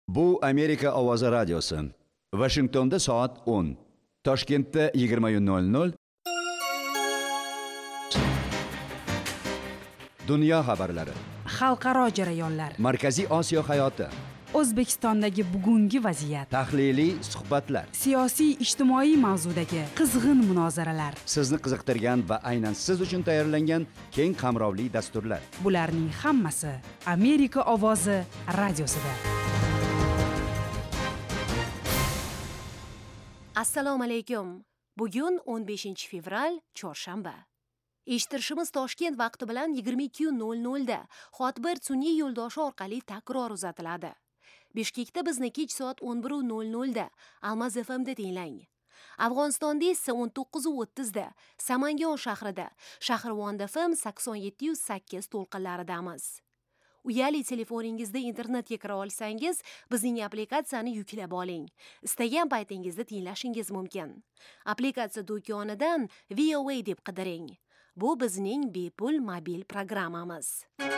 Bu Amerika Ovozi radiosi. Washingtonda soat 10. Toshkentda 20:00. Dunyo xabarlari. Xalqaro jarayonlar. Markaziy Osiyo hayoti. O'zbekistondagi bugungi vaziyat. Tahliliy suhbatlar. Siyosiy ijtimoiy mavzudagi qizg'in munozaralar. Sizni qiziqtirgan va aynan siz uchun tayyorlangan keng qamrovli dasturlar. Bularning hammasi Amerika Ovozi radiosida. Assalomu alaykum. Bugun 15 fevral, chorshanba. Eshittirishimiz Toshkent vaqti bilan 22:00 da Hotbird sun'iy yo'ldoshi orqali takror uzatiladi. Bishkekda bizni kech soat 11:00 da Almaz FM'da tinglang. Afg'onistonda esa 19:30 da Samangon shahrida Shahrivon FM 87.8 to'lqinlaridamiz. Uyali telefoningizda internetga kira olsangiz, bizning applikatsiyani yuklab oling. Istagan paytingizda tinglashingiz mumkin. Applikatsiya do'konidan VOA deb qidiring. Bu bizning bepul mobil programmamiz.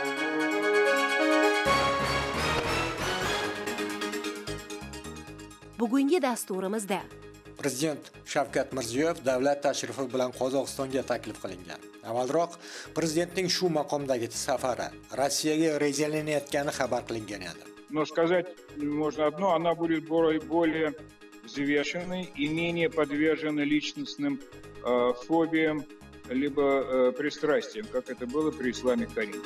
Bugungi dasturimizda Prezident Shavkat Mirziyoyev davlat tashrifi bilan Qozog'istonga taklif qilingan. Avvalroq prezidentning shu maqomdagi safari Rossiyaga rejalanayotgani xabar qilingan edi. Но сказать можно одно, она будет более взвешенной и менее подвержена личностным фобиям либо пристрастиям, как это было при Исламе Кариме.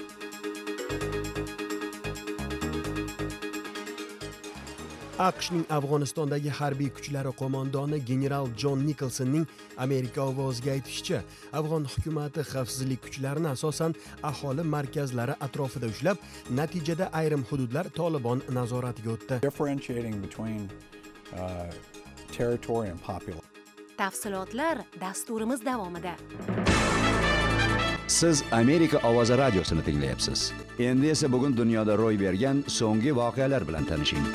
AQShning Afg'onistondagi harbiy kuchlari qo'mondoni general Jon Nikolsonning Amerika ovoziga aytishicha, Afg'on hukumati xavfsizlik kuchlarini asosan aholi markazlari atrofida ushlab, natijada ayrim hududlar Tolibon nazoratiga o'tdi. Differentiating between territory and population. Tafsilotlar dasturimiz davomida. Siz Amerika Ovozi radiosini tinglayapsiz. Endi esa bugun dunyoda ro'y bergan so'nggi voqealar bilan tanishing.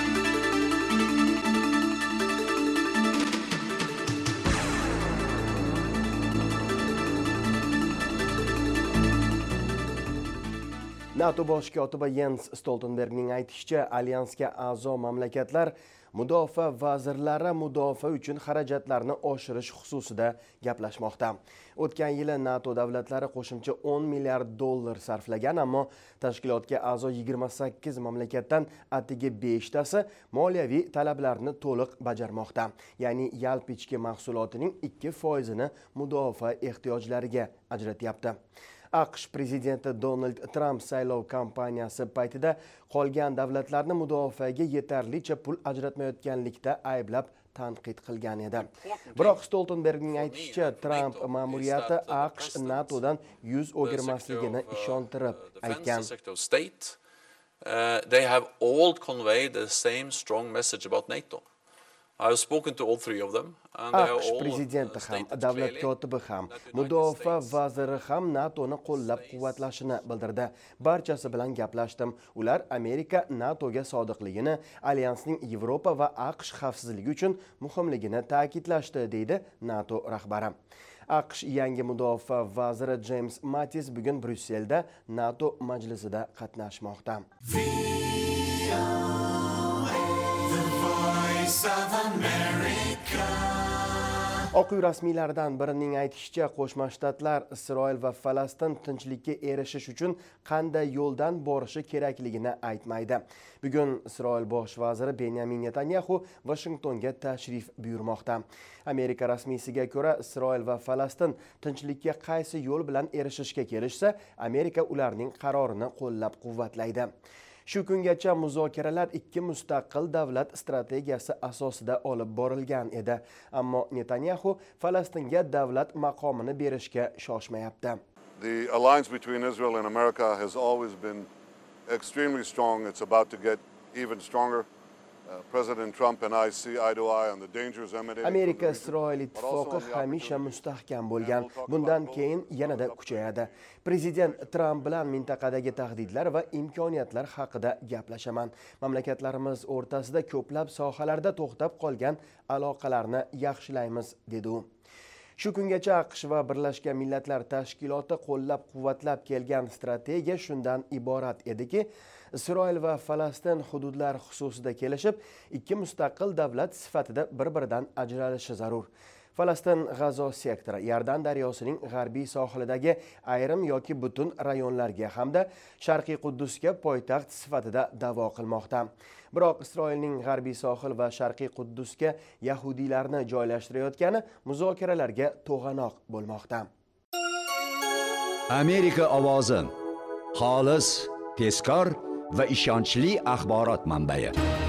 NATO bosh kotibi Jens Stoltenbergning aytishicha, alyansga a'zo mamlakatlar mudofaa vazirlari mudofaa uchun xarajatlarni oshirish xususida gaplashmoqda. O'tgan yili NATO davlatlari qo'shimcha $10 milliard sarflagan, ammo tashkilotga a'zo 28 mamlakatdan atigi 5 tasi moliyaviy talablarni to'liq bajarmoqda. Ya'ni yalpi ichki mahsulotining 2%ni mudofaa ehtiyojlariga ajratyapti. AQSh prezidenti Donald Trump saylov kampaniyasi paytida qolgan davlatlarni mudofaaga yetarlicha pul ajratmayotganlikda ayblab tanqid qilgan edi. Biroq Stoltenbergning aytishicha, Trump ma'muriyati AQSh NATOdan yuz o'girmasligini ishontirib aytgan. They have all conveyed the same strong message about NATO. I have spoken to all three of them. AQSh prezidenti ham, davlat kotibi ham, mudofaa vaziri ham NATOni qo'llab-quvvatlashini bildirdi. Barchasi bilan gaplashdim. Ular Amerika NATOga sodiqligini, alyansning Yevropa va AQSh xavfsizligi uchun muhimligini ta'kidlashdi, deydi NATO rahbari. AQSh yangi mudofaa vaziri James Mattis bugun Bryusselda NATO majlisida qatnashmoqda. Oq uy rasmiylaridan birining aytishicha, Qo'shma Shtatlar Isroil va Falastin tinchlikka erishish uchun qanday yo'ldan borishi kerakligini aytmaydi. Bugun Isroil bosh vaziri Benyamin Netanyahu Washingtonga tashrif buyurmoqda. Amerika rasmiysiga ko'ra, Isroil va Falastin tinchlikka qaysi yo'l bilan erishishga kelishsa, Amerika ularning qarorini qo'llab-quvvatlaydi. Shu kungacha muzokaralar ikki mustaqil davlat strategiyasi asosida olib borilgan edi, ammo Netanyahu Falastinga davlat maqomini berishga shoshmayapti. The alliance between Israel and America has always been extremely strong. It's about to get even stronger. President Trump and I see eye to eye on the dangers emanating. Amerika-Isroil ittifoqi hamisha mustahkam bo'lgan. Bundan keyin yanada kuchayadi. Prezident Trump bilan mintaqadagi tahdidlar va imkoniyatlar haqida gaplashaman. Mamlakatlarimiz o'rtasida ko'plab sohalarda to'xtab qolgan aloqalarni yaxshilaymiz, dedi u. Shu kungacha AQSh va Birlashgan Millatlar Tashkiloti qo'llab-quvvatlab kelgan strategiya shundan iborat ediki, Isroil va Falastin hududlar xususida kelishib, ikki mustaqil davlat sifatida bir-biridan ajralishi zarur. Falastin G'azo sektori Yardan daryosining g'arbiy sohilidagi ayrim yoki butun rayonlarga hamda Sharqiy Quddusga poytaxt sifatida da'vo qilmoqda. Biroq Isroilning g'arbiy sohil va Sharqiy Quddusga yahudiylarni joylashtirayotgani muzokaralarga to'g'anoq bo'lmoqda. Amerika ovozi xolis, tezkor va ishonchli axborot manbai.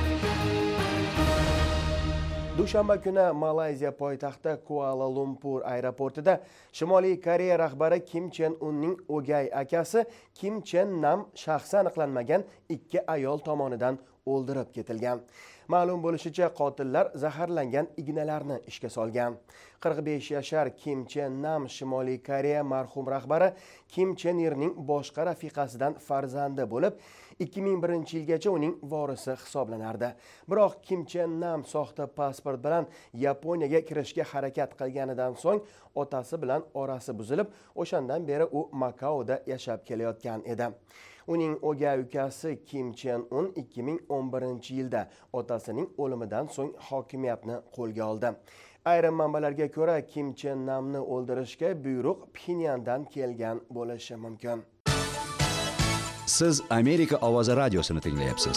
Dushanba kuni Malayziya poytaxti Kuala Lumpur aeroportida Shimoliy Koreya rahbari Kim Chen Unning o'gay akasi Kim Chen Nam shaxsi aniqlanmagan ikki ayol tomonidan o'ldirib ketilgan. Ma'lum bo'lishicha, qotillar zaharlangan ignalarni ishga solgan. 45 yashar Kim Chen Nam Shimoliy Koreya marhum rahbari Kim Chen Irning boshqa rafiqasidan farzandi bo'lib, 2001-yilgacha uning vorisi hisoblanardi. Biroq Kim Chen Nam soxta pasport bilan Yaponiyaga kirishga harakat qilganidan so'ng otasi bilan orasi buzilib, o'shandan beri u Makaoda yashab kelayotgan edi. Uning o'gay ukasi Kim Chen Un 2011-yilda otasining o'limidan so'ng hokimiyatni qo'lga oldi. Ayrim manbalarga ko'ra, Kim Chen Namni o'ldirishga buyruq Pxenyandan kelgan bo'lishi mumkin. Siz Amerika ovozi radiosini tinglayapsiz.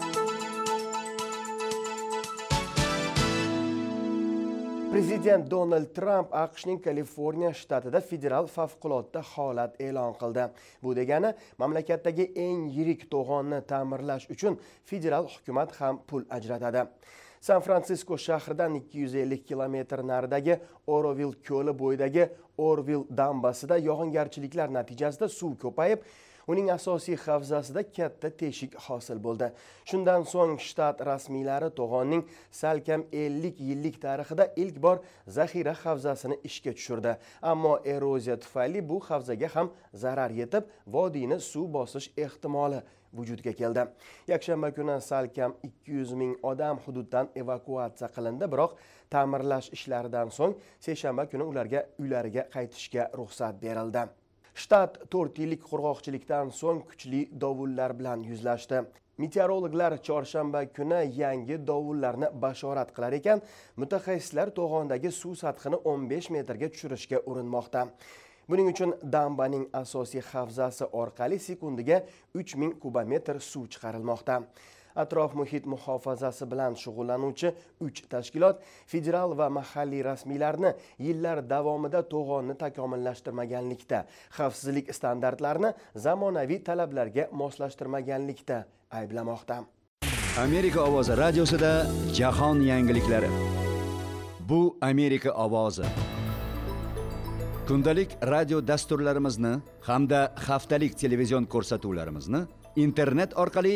Prezident Donald Trump AQShning Kaliforniya shtatida federal favqulodda holat e'lon qildi. Bu degani, mamlakatdagi eng yirik to'g'onni ta'mirlash uchun federal hukumat ham pul ajratadi. San Fransisko shahridan 250 kilometr naridagi Oroville ko'li bo'yidagi Orville dambasida yog'ingarchiliklar natijasida suv ko'payib, uning asosiy havzasida katta teshik hosil bo'ldi. Shundan so'ng shtat rasmiylari to'g'onning salkam 50 yillik tarixida ilk bor zaxira havzasini ishga tushirdi. Ammo eroziya tufayli bu havzaga ham zarar yetib, vodiyni suv bosish ehtimoli vujudga keldi. Yakshanba kuni salkam 200 ming odam hududdan evakuatsiya qilindi, biroq ta'mirlash ishlaridan so'ng seshanba kuni ularga uylariga qaytishga ruxsat berildi. Shtat 4 yillik qurg'oqchilikdan so'ng kuchli dovullar bilan yuzlashdi. Meteorologlar chorshanba kuni yangi dovullarni bashorat qilar ekan, mutaxassislar to'g'ondagi suv sathini 15 metrga tushirishga urinmoqda. Buning uchun dambaning asosiy havzasi orqali sekundiga 3000 kubometr suv chiqarilmoqda. Atrof muhit muhofazasi bilan shug'ullanuvchi 3 tashkilot federal va mahalliy rasmiylarni yillar davomida to'g'onni takomillashtirmaganlikda, xavfsizlik standartlarini zamonaviy talablarga moslashtirmaganlikda ayblamoqda. Amerika ovozi radiosida jahon yangiliklari. Bu Amerika ovozi. Kundalik radio dasturlarimizni hamda haftalik televizion ko'rsatuvlarimizni internet orqali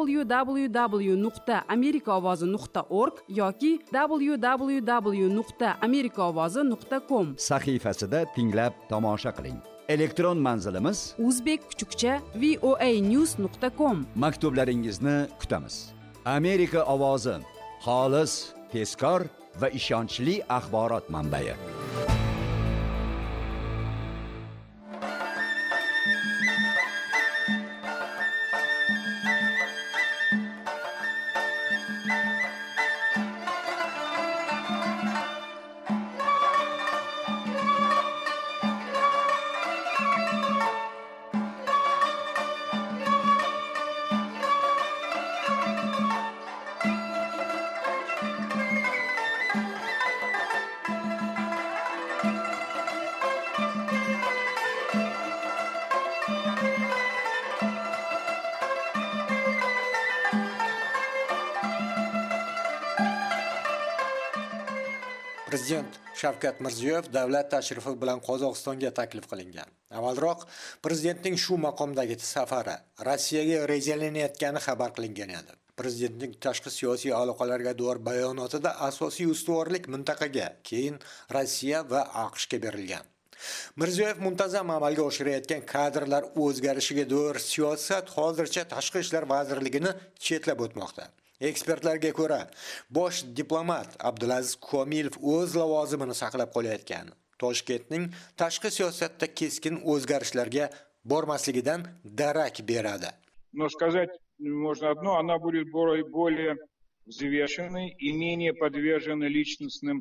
www.amerikaovozi.org yoki www.amerikaovozi.com sahifasida tinglab tomosha qiling. Elektron manzilimiz uzbek_voanews.com. Maktublaringizni kutamiz. Amerika ovozi, xolis, tezkor va ishonchli axborot manbai. Prezident Shavkat Mirziyoyev davlat tashrifi bilan Qozog'istonga taklif qilingan. Avvalroq prezidentning shu maqomdagi safari Rossiyaga rejalanayotgani xabar qilingan edi. Prezidentning tashqi siyosiy aloqalarga doir bayonotida asosiy ustuvorlik mintaqaga, keyin Rossiya va AQShga berilgan. Mirziyoyev muntazam amalga oshirayotgan kadrlar o'zgarishiga doir siyosat hozircha Tashqi ishlar vazirligini chetlab o'tmoqda. Ekspertlarga ko'ra, bosh diplomat Abdulaziz Komilov o'z lavozimini saqlab qolayotgani, Toshkentning tashqi siyosatda keskin o'zgarishlarga bormasligidan darak beradi. Но сказать можно одно, она будет более взвешенной и менее подвержена личностным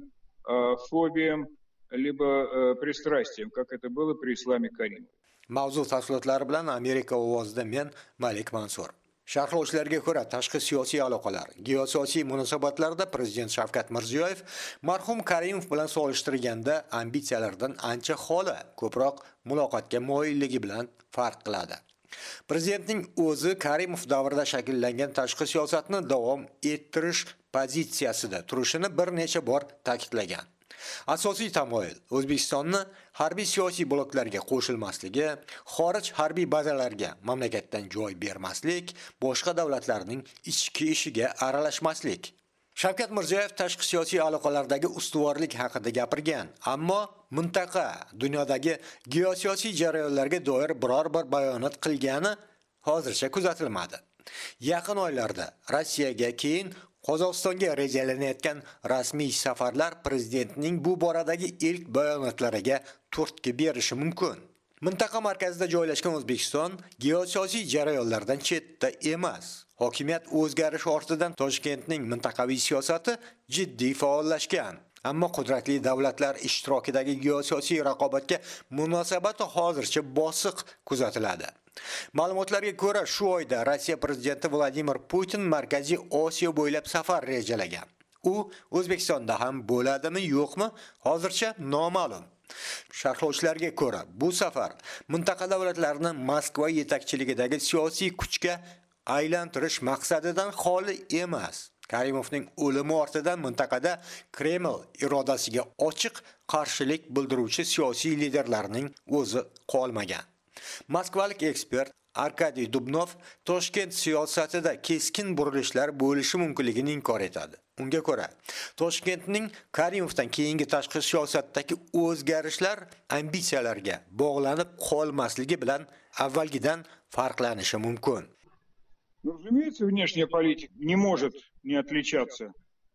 фобиям либо пристрастиям, как это было при Исламе Каримове. Mavzu tafsilotlari bilan Amerika ovozida men Malik Mansur. Sharhlovchilarga ko'ra, tashqi siyosiy aloqalar, geosiyosiy munosabatlarda prezident Shavkat Mirziyoyev marhum Karimov bilan solishtirganda ambitsiyalardan ancha xoli, ko'proq muloqotga moyilligi bilan farq qiladi. Prezidentning o'zi Karimov davrida shakllangan tashqi siyosatni davom ettirish pozitsiyasida turishini bir necha bor ta'kidlagan. Asosiy tamoyil O'zbekistonni harbiy siyosiy bloklarga qo'shilmasligi, xorij harbiy bazalarga mamlakatdan joy bermaslik, boshqa davlatlarning ichki ishiga aralashmaslik. Shavkat Mirziyoyev tashqi siyosiy aloqalardagi ustuvorlik haqida gapirgan, ammo mintaqa, dunyodagi geosiyosiy jarayonlarga doir biror bir bayonot qilgani hozircha kuzatilmadi. Yaqin oylarda Rossiyaga, keyin Qozog'istonga rejalanayotgan rasmiy safarlar prezidentning bu boradagi ilk bayonotlariga turtki berishi mumkin. Mintaqa markazida joylashgan O'zbekiston geosiyosiy jarayonlardan chetda emas. Hokimiyat o'zgarishi ortidan Toshkentning mintaqaviy siyosati jiddiy faollashgan. Ammo qudratli davlatlar ishtirokidagi geosiyosiy raqobatga munosabati hozircha bosiq kuzatiladi. Ma'lumotlarga ko'ra, shu oyda Rossiya prezidenti Vladimir Putin Markaziy Osiyo bo'ylab safar rejalagan. U O'zbekistonda ham bo'ladimi, yo'qmi, hozircha noma'lum. Sharhlovchilarga ko'ra, bu safar mintaqa davlatlarini Moskva yetakchiligidagi siyosiy kuchga aylantirish maqsadidan xoli emas. Karimovning o'limi ortidan mintaqada Kreml irodasiga ochiq qarshilik bildiruvchi siyosiy liderlarning o'zi qolmagan. Moskvalik ekspert Arkadiy Dubnov Toshkent siyosatida keskin burilishlar bo'lishi mumkinligini inkor etadi. Unga ko'ra, Toshkentning Karimovdan keyingi tashqi siyosatdagi o'zgarishlar ambitsiyalarga bog'lanib qolmasligi bilan avvalgidan farqlanishi mumkin. Разумеется, внешняя политика не может не отличаться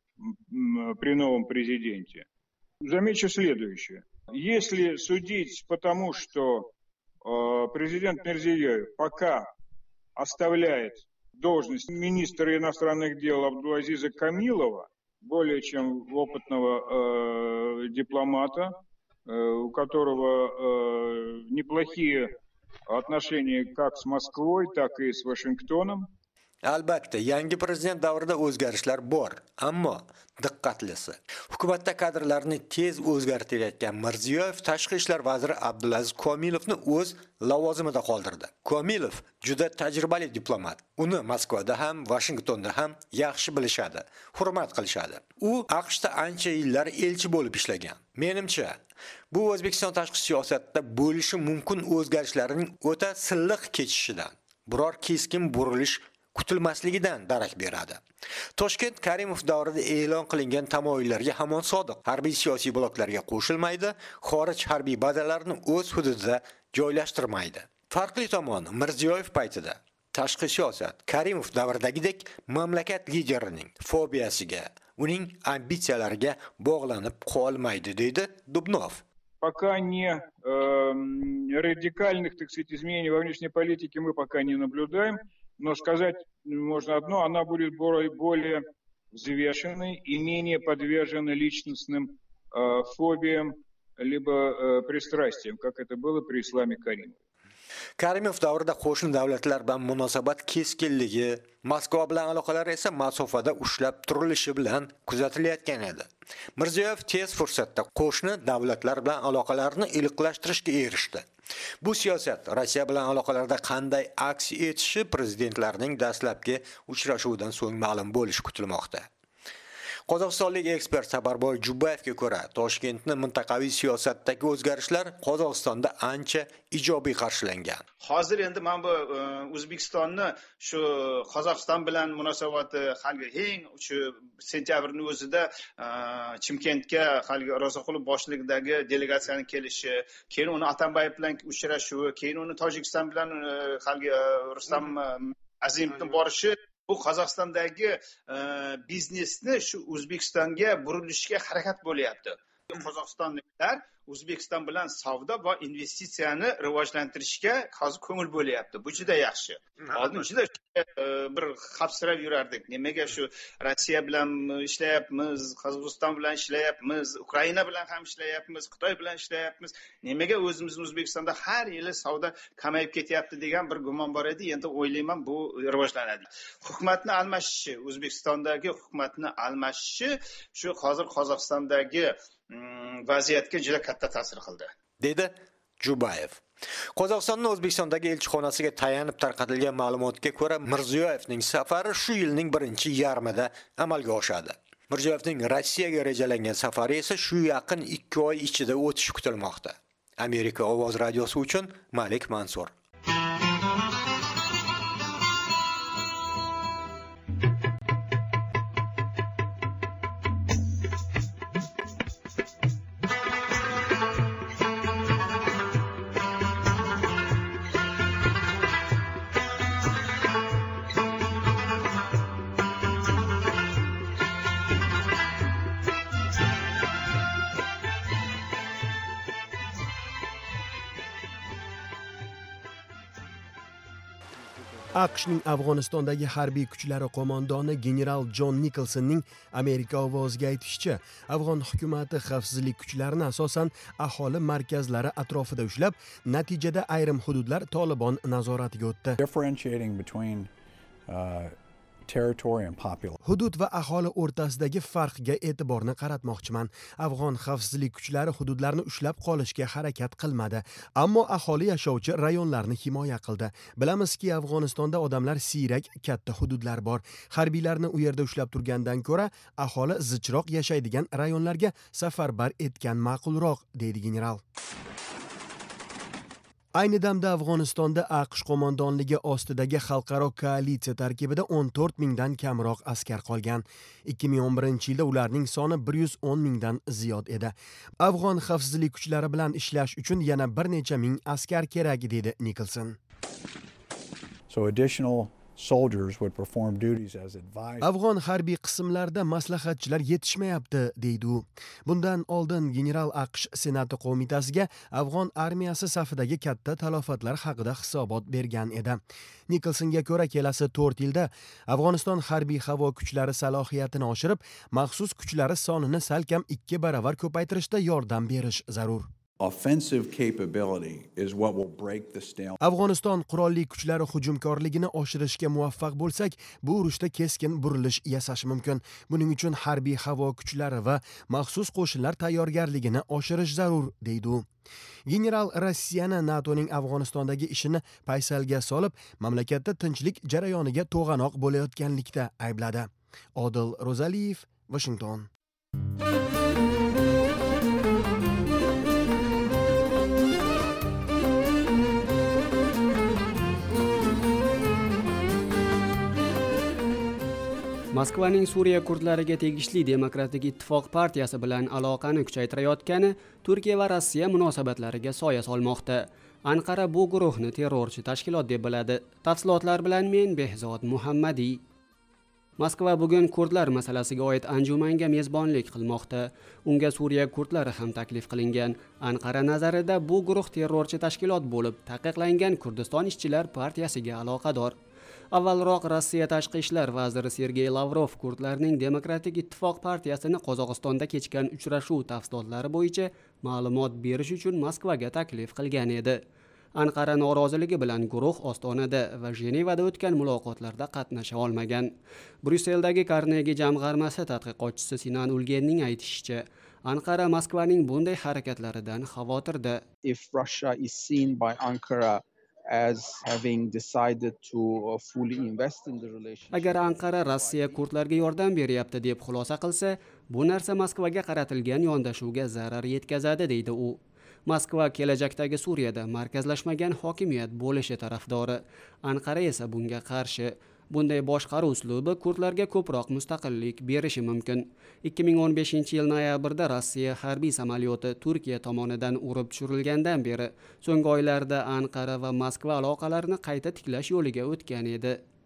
при новом президенте. Замечу следующее. Если судить по тому, что президент Мирзиёев пока оставляет должность министра иностранных дел Абдулазиза Камилова, более чем опытного дипломата, у которого неплохие отношения как с Москвой, так и с Вашингтоном. Albatta, yangi prezident davrida o'zgarishlar bor, ammo diqqatlisi. Hukumatda kadrlarni tez o'zgartirayotgan Mirziyoyev tashqi ishlar vaziri Abdulaziz Komilovni o'z lavozimida qoldirdi. Komilov juda tajribali diplomat. Uni Moskvada ham, Washingtonda ham yaxshi bilishadi, hurmat qilishadi. U AQShda ancha yillar elchi bo'lib ishlagan. Menimcha, bu O'zbekiston tashqi siyosatida bo'lishi mumkin o'zgarishlarning o'ta silliq kechishidan, biror keskin burilish kutilmasligidan darak beradi. Toshkent Karimov davrida e'lon qilingan tamoyillarga hamon sodiq. Harbiy siyosiy bloklarga qo'shilmaydi, xorij harbiy bazalarini o'z hududida joylashtirmaydi. Farqli tomoni, Mirziyoyev paytida tashqi siyosat Karimov davridagidek mamlakat liderining fobiyasiga, uning ambitsiyalariga bog'lanib qolmaydi, deydi Dubnov. Пока не радикальных, так сказать, изменений во внешней политике мы пока не наблюдаем. Но сказать можно одно, она будет более взвешенной и менее подвержена личностным фобиям либо пристрастиям, как это было при Исламе Каримове. Karimov davrida qo'shni davlatlar bilan munosabat keskinligi, Moskva bilan aloqalar esa masofada ushlab turilishi bilan kuzatilayotgan edi. Mirziyoyev tez fursatda qo'shni davlatlar bilan aloqalarni iliqlashtirishga erishdi. Bu siyosat Rossiya bilan aloqalarda qanday aks etishi prezidentlarning dastlabki uchrashuvidan so'ng ma'lum bo'lishi kutilmoqda. Qozog'istonlik ekspert Sabarboy Jubayevga ko'ra, Toshkentni mintaqaviy siyosatdagi o'zgarishlar Qozog'istonda ancha ijobiy qarshilangan. Hozir endi men bu O'zbekistonni shu Qozog'iston bilan munosabati hali eng shu sentyabrning o'zida Chimkentga hali Ro'zaqulov boshchiligidagi delegatsiyaning kelishi, keyin uni Atambayev bilan uchrashuvi, keyin uni Tojikiston bilan hali Rustam Azimovning borishi bu Qozog'istondagi biznesni shu O'zbekistonga burilishga harakat bo'lyapti. Qozog'istonliklar O'zbekiston bilan savdo va investitsiyani rivojlantirishga hozir ko'ngil bo'lyapti. Bu juda yaxshi. Oldin juda bir xavfsirab yurardik. Nimaga shu Rossiya bilan ishlayapmiz, Qozog'iston bilan ishlayapmiz, Ukraina bilan ham ishlayapmiz, Xitoy bilan ishlayapmiz. Nimaga o'zimizning O'zbekistonda har yili savdo kamayib ketyapti degan bir gumon bor edi. Endi o'ylayman bu rivojlanadi. Hukumatni almashishi, O'zbekistondagi hukumatni almashishi shu hozir Qozog'istondagi vaziyatga juda katta ta'sir qildi, dedi Jubayev. Qozog'istonning O'zbekistondagi elchixonasiga tayanib tarqatilgan ma'lumotga ko'ra, Mirziyoyevning safari shu yilning birinchi yarmida amalga oshadi. Mirziyoyevning Rossiyaga rejalangan safari esa shu yaqin 2 oy ichida o'tishi kutilmoqda. Amerika Ovoz radiosi uchun Malik Mansur. AQShning Afg'onistondagi harbiy kuchlari qo'mondoni general Jon Nikolsonning Amerika ovoziga aytishicha, Afg'on hukumati xavfsizlik kuchlarini asosan aholi markazlari atrofida ushlab, natijada ayrim hududlar Tolibon nazoratiga o'tdi. Differentiating between territory and population. Hudud va aholi o'rtasidagi farqga e'tiborni qaratmoqchiman. Afg'on xavfsizlik kuchlari hududlarni ushlab qolishga harakat qilmadi, ammo aholi yashovchi rayonlarni himoya qildi. Bilamizki, Afg'onistonda odamlar siyrak katta hududlar bor. Harbiylarni u yerda ushlab turgandan ko'ra, aholi zichroq yashaydigan rayonlarga safarbar etgan ma'qulroq, deydi general. Ayni damda Afg'onistonda AQSh qo'mondonligi ostidagi xalqaro koalitsiya tarkibida 14 mingdan kamroq askar qolgan. 2011-yilda ularning soni 110 mingdan ziyod edi. Afg'on xavfsizlik kuchlari bilan ishlash uchun yana bir necha ming askar kerak, dedi Nikolson. So additional soldiers would perform duties as advised. Afg'on harbiy qismlarida maslahatchilar yetishmayapti, deydi u. Bundan oldin general AQSh Senati qo'mitasiga Afg'on armiyasi safidagi katta talofatlar haqida hisobot bergan edi. Nikolsonga ko'ra, kelasi 4 yilda Afg'oniston harbiy havo kuchlari salohiyatini oshirib, maxsus kuchlari sonini salkam 2 baravar ko'paytirishda yordam berish zarur. Offensive capability is what will break the stalemate. Afg'oniston qurolli kuchlari hujumkorligini oshirishga muvaffaq bo'lsak, bu urushda keskin burilish yasash mumkin. Buning uchun harbiy havo kuchlari va maxsus qo'shinlar tayyorgarligini oshirish zarur, deydi u. General Rossiyani NATOning Afg'onistondagi ishini paysalga solib, mamlakatda tinchlik jarayoniga to'g'anoq bo'layotganlikda aybladi. Odil Ro'zaliyev, Washington. Moskvaning Suriya kurdlariga tegishli Demokratik ittifoq partiyasi bilan aloqani kuchaytirayotgani Turkiya va Rossiya munosabatlariga soya solmoqda. Anqara bu guruhni terrorchi tashkilot deb biladi. Tafsilotlar bilan men Behzod Muhammadiy. Moskva bugun kurdlar masalasiga oid anjumanga mezbonlik qilmoqda. Unga Suriya kurdlari ham taklif qilingan. Anqara nazarida bu guruh terrorchi tashkilot bo'lib, taqiqlangan Kurdiston ishchilar partiyasiga aloqador. Avvalroq Rossiya tashqi ishlar vaziri Sergey Lavrov kurdlarning Demokratik ittifoq partiyasini Qozog'istonda kechgan uchrashuv tafsilotlari bo'yicha ma'lumot berish uchun Moskvaga taklif qilgan edi. Anqara noroziligi bilan guruh Ostonada va Jenevada o'tgan muloqotlarda qatnasha olmagan. Bryusseldagi Carnegie jamg'armasi tadqiqotchisi Sinan Ulgenning aytishicha, Anqara Moskvaning bunday harakatlaridan xavotirda. If Russia is seen by Ankara as having decided to fully invest in the relationship. Agar Anqara Rossiya kurdlarga yordam beryapti deb xulosa qilsa, bu narsa Moskvaga qaratilgan yondashuvga zarar yetkazadi, deydi u. Moskva kelajakdagi Suriyada markazlashmagan hokimiyat bo'lishi tarafdori. Anqara esa bunga qarshi. Bunday boshqaruv uslubi kurdlarga ko'proq mustaqillik berishi mumkin. 2015-yil noyabrda Rossiya harbiy samolyoti Turkiya tomonidan urib tushirilgandan beri so'nggi oylarda Anqara va Moskva aloqalarini qayta tiklash yo'liga o'tgan edi.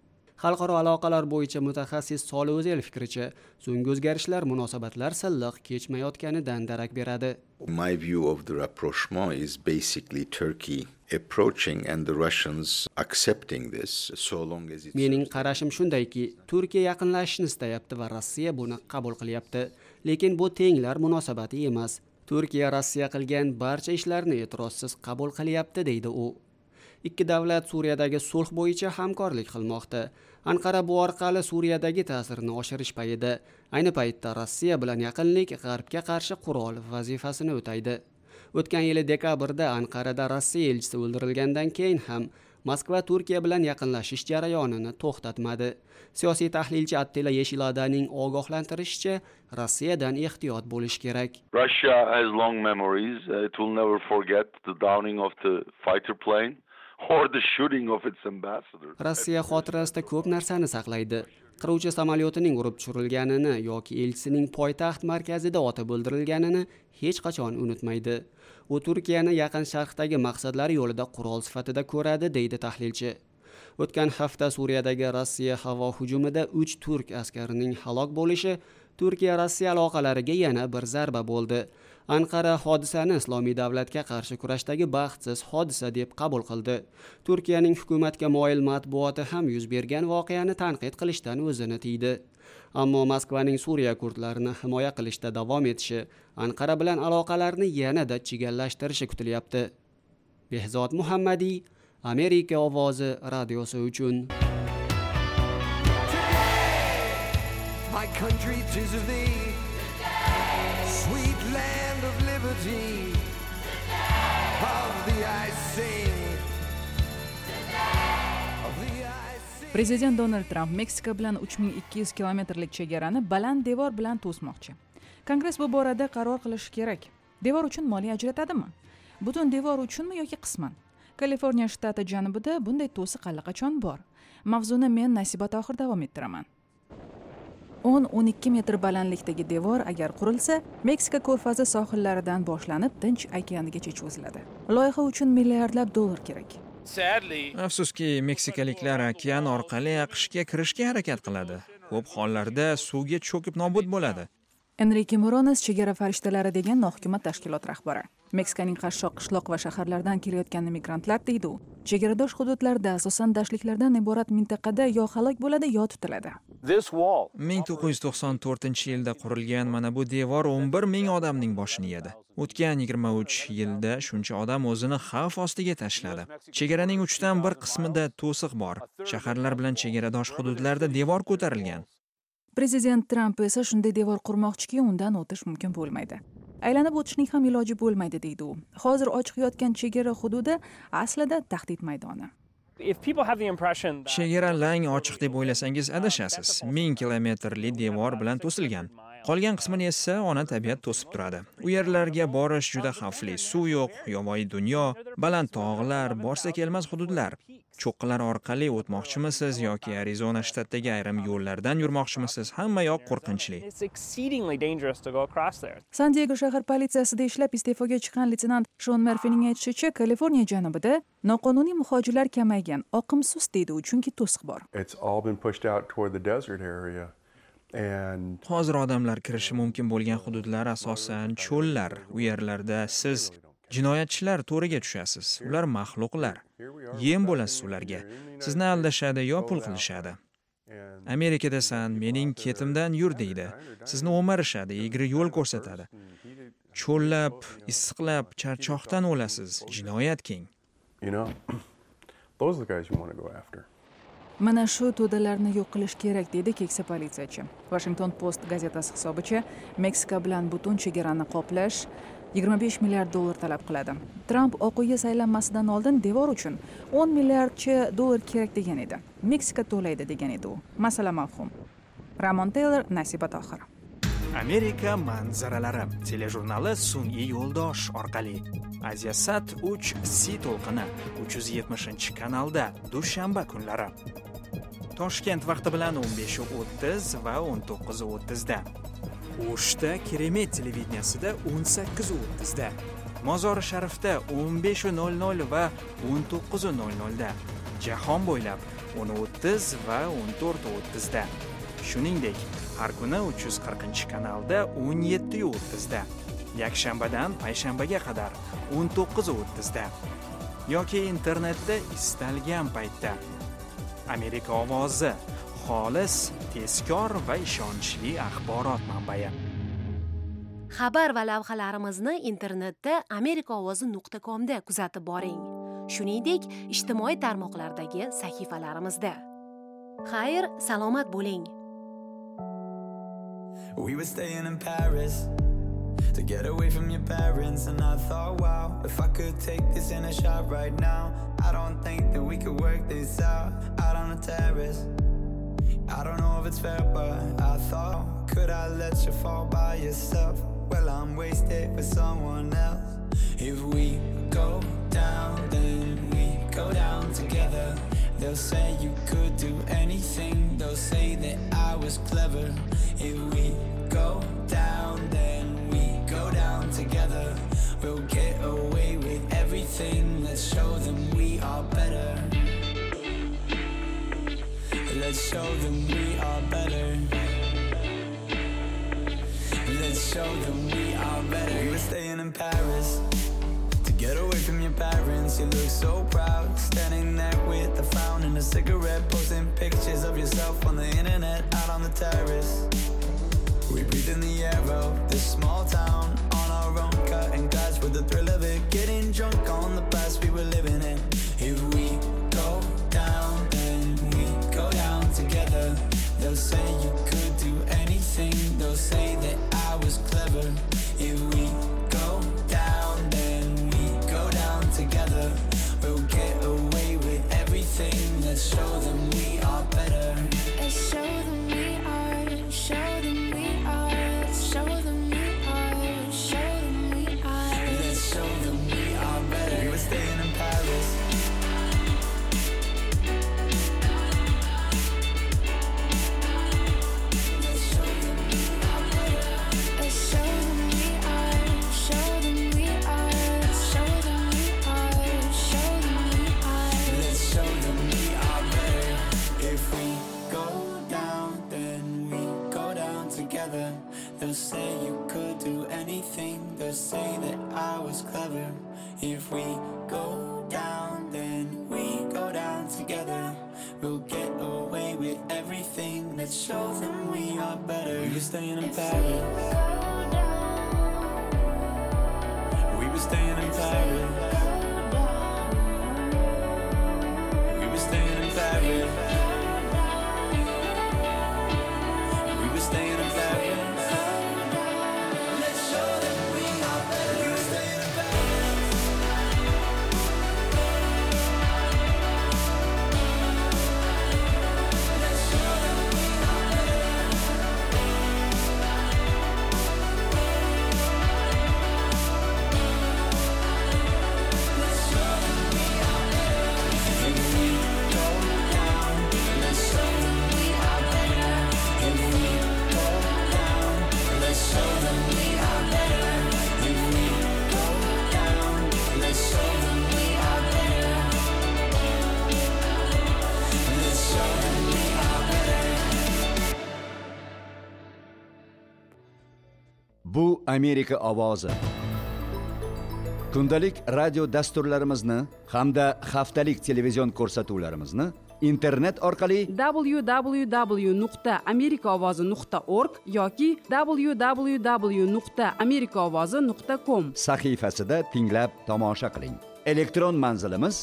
Xalqaro aloqalar bo'yicha mutaxassis Solih O'zel fikricha, so'nggi o'zgarishlar munosabatlar silliq kechmayotganidan darak beradi. My view of the rapprochement is basically Turkey approaching and the Russians accepting this so long as it's... Mening qarashim shundayki, Turkiya yaqinlashishni istayapti va Rossiya buni qabul qilyapti. Lekin bu tenglar munosabati emas. Turkiya Rossiya qilgan barcha ishlarni e'tirozsiz qabul qilyapti, deydi u. Ikki davlat Suriyadagi sulh bo'yicha hamkorlik qilmoqda. Anqara bu orqali Suriyadagi ta'sirini oshirish payida. Ayni paytda Rossiya bilan yaqinlik G'arbga qarshi qurol vazifasini o'taydi. O'tgan yili dekabrda Anqarada Rossiya elchisi o'ldirilgandan keyin ham Moskva Turkiya bilan yaqinlashish jarayonini to'xtatmadi. Siyosiy tahlilchi Attila Yeshiladaning ogohlantirishicha, Rossiyadan ehtiyot bo'lish kerak. Russia has long memories. It will never forget the downing of the fighter plane or the shooting of its ambassador. Rossiya xotirasida ko'p narsani saqlaydi. Qiruvchi samolyotining urib tushirilganini yoki elchisining poytaxt markazida otib o'ldirilganini hech qachon unutmaydi. U Turkiyani yaqin sharqdagi maqsadlari yo'lida qurol sifatida ko'radi, deydi tahlilchi. O'tgan hafta Suriyadagi Rossiya havo hujumida 3 turk askarining halok bo'lishi Turkiya-Rossiya aloqalariga yana bir zarba bo'ldi. Anqara hodisani Islomiy davlatga qarshi kurashdagi baxtsiz hodisa deb qabul qildi. Turkiyaning hukumatga moyil matbuoti ham yuz bergan voqeani tanqid qilishdan o'zini tiydi. Ammo Moskvaning Suriya kurdlarini himoya qilishda davom etishi Anqara bilan aloqalarni yanada chigallashtirishi kutilyapti. Behzod Muhammadiy, Amerika ovozi radiosi uchun. My country 'tis of thee, sweet land of liberty, of the I sing, of the I sing. Prezident Donald Trump Meksika bilan 3200 kilometrlik chegarani baland devor bilan to'smoqchi. Kongress bu borada qaror qilishi kerak. Devor uchun moliya ajratadimi? Butun devor uchunmi yoki qisman? Kaliforniya shtati janubida bunday to'siq allaqachon bor. Mavzuni men Nasiba Tohir davom ettiraman. 10-12 metr balandlikdagi devor agar qurilsa, Meksika ko'rfazi sohillaridan boshlanib Tinch okeanigacha cho'ziladi. Loyiha uchun milliardlab dollar kerak. Afsuski, meksikaliklar okean orqali AQShga kirishga harakat qiladi. Ko'p hollarda suvga cho'kib nobud bo'ladi. Enrique Morones chegara farishtalari degan nohukumat tashkilot rahbari. Meksikaning qashshoq qishloq va shaharlardan kelayotgan migrantlar deydi u. Chegaradosh hududlarda, asosan dashtliklardan iborat mintaqada yo halok bo'ladi, yo tutiladi. 1994-yilda qurilgan mana bu devor 11 ming odamning boshini yedi. O'tgan 23 yilda shuncha odam o'zini xavf ostiga tashladi. Chegaraning 1/3 qismida to'siq bor. Shaharlar bilan chegaradosh hududlarda devor ko'tarilgan. Prezident Trump esa shunday devor qurmoqchiki, undan o'tish mumkin bo'lmaydi. Aylanib o'tishning ham iloji bo'lmaydi, deydi u. Hozir ochiq yotgan chegara hududi aslida tahdid maydoni. Chegara lang ochiq deb o'ylasangiz adashasiz. 1000 kilometrli devor bilan to'silgan. Qolgan qismini esa ona tabiat to'sib turadi. U yerlarga borish juda xavfli. Suv yo'q, yovvoyi dunyo, baland tog'lar, borsa kelmas hududlar. Cho'qqilar orqali o'tmoqchimisiz yoki Arizona shtatidagi ayrim yo'llardan yurmoqchimisiz, hamma yoq qo'rqinchli. San Diego shahar politsiyasida ishlab iste'foga chiqqan leytenant Shon Murphyning aytishicha, Kaliforniya janubida noqonuniy muhojirlar kamaygan, oqim sust deydi u, chunki to'siq bor. Hozir odamlar kirishi mumkin bo'lgan hududlar asosan cho'llar. U yerlarda siz jinoyatchilar to'riga tushasiz. Ular maxluqlar. Yem bo'lasiz ularga. Sizni aldashadi yo pul qilishadi. Amerikadasan, mening ketimdan yur deydi. Sizni o'marishadi, egri yo'l ko'rsatadi. Cho'llab, issiqlab, charchoqdan o'lasiz. Jinoyat keng. Mana shu to'dalarni yo'q qilish kerak, dedi keksa politsiyachi. Washington Post gazetasi hisobicha, Meksika bilan butun chegarani qoplash 25 milliard dollar talab qiladi. Trump Oq uyga saylanmasidan oldin devor uchun 10 milliardcha dollar kerak degan edi. Meksika to'laydi degan edi u. Masala mavhum. Ramon Taylor, Nasiba Tohir. Amerika manzaralari telejurnali sun'iy yo'ldosh orqali Asiasat 3C to'lqini 370-kanalda dushanba kunlari. Toshkent vaqti bilan 15:30 va 19:30 da. O'shda Keremet televideniyasida 18:30 da. Mozori Sharifda 15:00 va 19:00 da. Jahon bo'ylab 10:30 va 14:30 da. Shuningdek, har kuni 340-kanalda 17:30 da. Yakshanbadan payshanbaga qadar 19:30 da. Yoki internetda istalgan paytda. Amerika ovozi xolis, tezkor va ishonchli axborot manbai. Xabar va lavhalarimizni internetda amerikaovozi.com da kuzatib boring. Shuningdek, ijtimoiy tarmoqlardagi sahifalarimizda. Xayr, salomat bo'ling. We were staying in Paris to get away from your parents, and I thought, wow, if I could take this in a shot right now, I don't think that we could work this out on the terrace. I don't know if it's fair, but I thought, could I let you fall by yourself? Well, I'm wasted for someone else. If we go down, then we go down together. They'll say you could do anything. They'll say that I was clever. If we go down, then we go down together. We'll get away with everything. Let's show them we are better. Let's show them we are better. Let's show them we are better. We were staying in Paris to get away from your parents. You look so proud, standing there with a frown and a cigarette, posting pictures of yourself on the internet, out on the terrace. We breathe in the air of this small town on our own, cutting glass with the thrill of it, getting drunk on the past we were living in. If we go down, then we go down together. They'll say you could do anything. They'll say that I was clever. If we go down, then we go down together. We'll get away with everything. Let's show them we are better. Let's show them we are. Show them we are. Show them we are. Show them we are. Let's show them we are better. We were staying in Paris. They'll say you could do anything. They'll say that I was clever. If we go down, then we go down together. We'll get away with everything. Let's show them we are better. We were staying in Paris. We were staying in Paris. We were staying in Paris. We were staying in Paris. Bu Amerika ovozi. Kundalik radio dasturlarimizni hamda haftalik televizion ko'rsatuvlarimizni internet orqali www.amerikaovozi.org yoki www.amerikaovozi.com sahifasida tinglab tomosha qiling. Elektron manzilimiz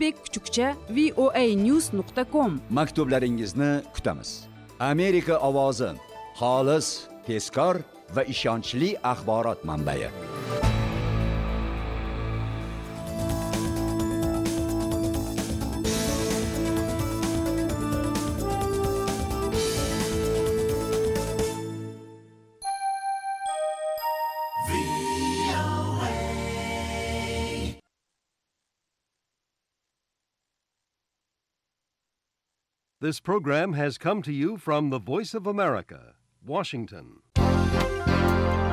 uzbek_voanews.com. Maktublaringizni kutamiz. Amerika ovozi, xolis, tezkor va ishonchli axborot manbai. This program has come to you from the Voice of America, Washington.